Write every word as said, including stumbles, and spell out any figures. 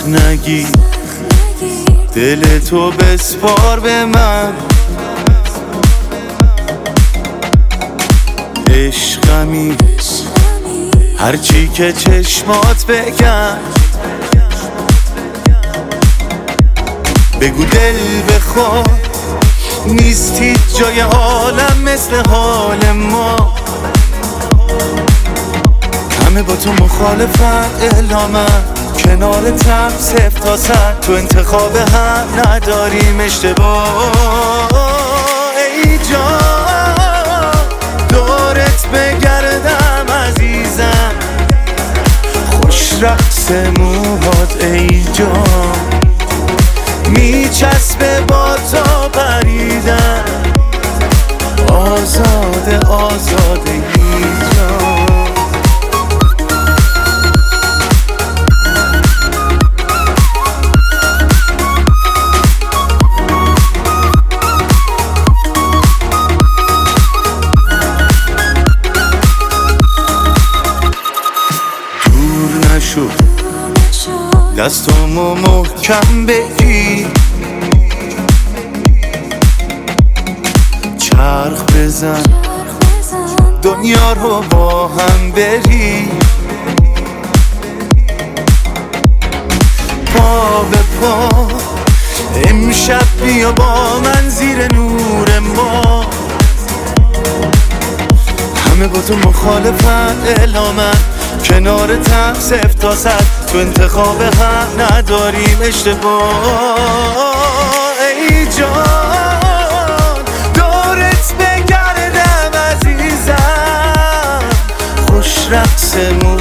نگی، دل تو بسپار به من. عشقمی هرچی که چشمات بگن، بگو دل بخواد نیستی جای عالم مثل حال ما. همه با تو مخالفن الا من کنارتم صفر تا صد، تو انتخاب هم نداریم اشتباه. ای جان دورت بگردم عزیزم، خوش رقص موهات ای جان، میچسبه با تا پریدن، آزاده آزاده ای جان. دور نشو دستامو محکم بگیر، چرخ بزن دنیا رو با هم بری، پا به پا امشب بیا با من زیر نور ما. همه با تو مخالفن الا من کنارتم صفر تا صد، تو انتخاب هم نداریم اشتباه. ای جان دورت بگردم عزیزم، خوش رقص